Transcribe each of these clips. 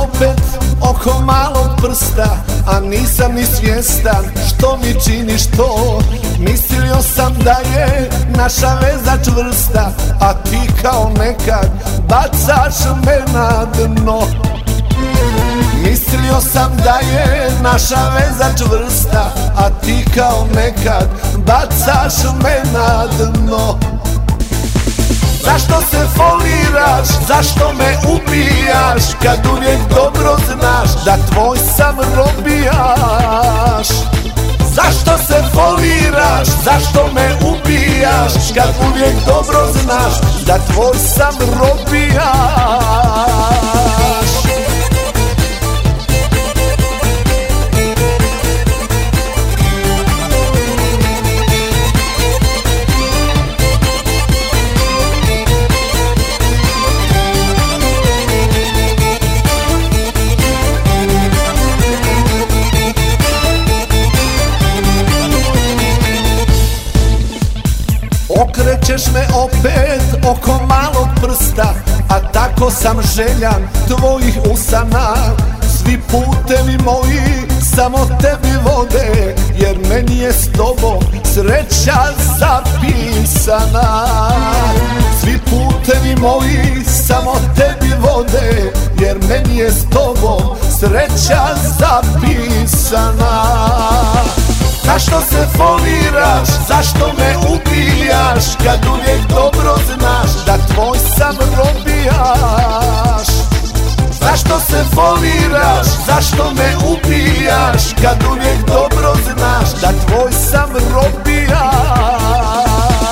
opet oko malog prsta, a nisam ni svjestan što mi činiš to. Mislio sam da je naša veza čvrsta, a ti kao nekad bacaš me na dno. Mislio sam da je naša veza čvrsta, a ti kao nekad bacaš me na dno. Zašto se foliraš, zašto me ubijaš, kad uvijek dobro znaš da tvoj sam robijaš? Zašto se foliraš, zašto me ubijaš, kad uvijek dobro znaš da tvoj sam robijaš? Okrećeš me opet oko malog prsta, a tako sam željan tvojih usana. Svi putevi moji samo tebi vode, jer meni je s tobom sreća zapisana. Svi putevi moji samo tebi vode, jer meni je s tobom sreća zapisana. Zašto se foliraš, zašto me ubijaš, kad uvijek dobro znaš da tvoj sam robijaš? Zašto se foliraš, zašto me ubijaš, kad uvijek dobro znaš da tvoj sam robijaš?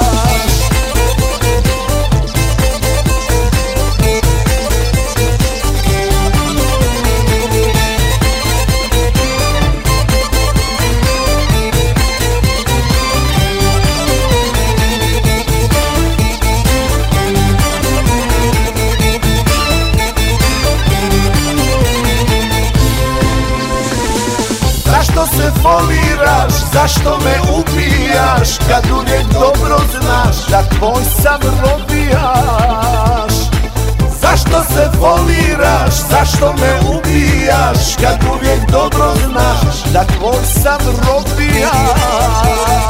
Zašto se foliraš, zašto me ubijaš, kad uvijek dobro znaš da tvoj sam robijaš? Zašto se foliraš, zašto me ubijaš, kad uvijek dobro znaš da tvoj sam robijaš?